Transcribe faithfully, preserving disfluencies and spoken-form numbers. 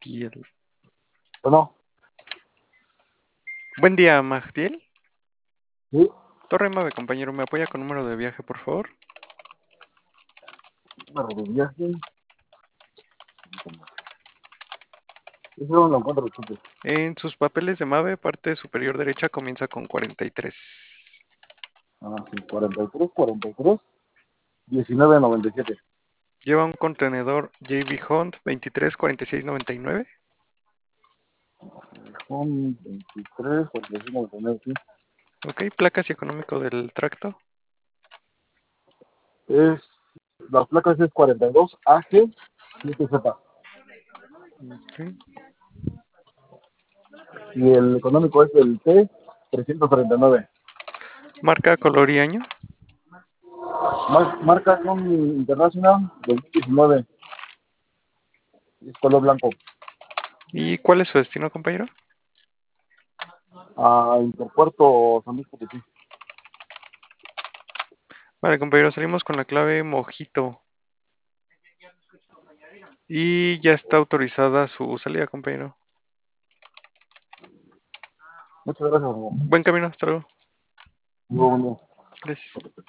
Magdiel. Bueno, Buen día, Magdiel. sí, Torre Mave, compañero, ¿me apoya con número de viaje, por favor? número de viaje. Eso no lo encuentro, disculpe. En sus papeles de Mave, parte superior derecha comienza con cuarenta y tres. Ah, sí, cuarenta y tres, cuarenta y tres, diecinueve noventa y siete. Lleva un contenedor J B Hunt veintitrés cuarenta y seis noventa y nueve. Son veintitrés, cuarenta y seis, noventa y nueve, sí. Ok, placas y económico del tracto. Es, las placas es cuarenta y dos A G siete Z. Ok. Y el económico es el T trescientos treinta y nueve. Marca, color y año. Mar, marca son International dos mil diecinueve. Es color blanco. ¿Y cuál es su destino, compañero? A Interpuerto San Luis Potosí. Vale, compañero, salimos con la clave Mojito. Y ya está autorizada su salida, compañero. Muchas gracias, amigo. Buen camino, hasta luego. Muy bueno. Gracias.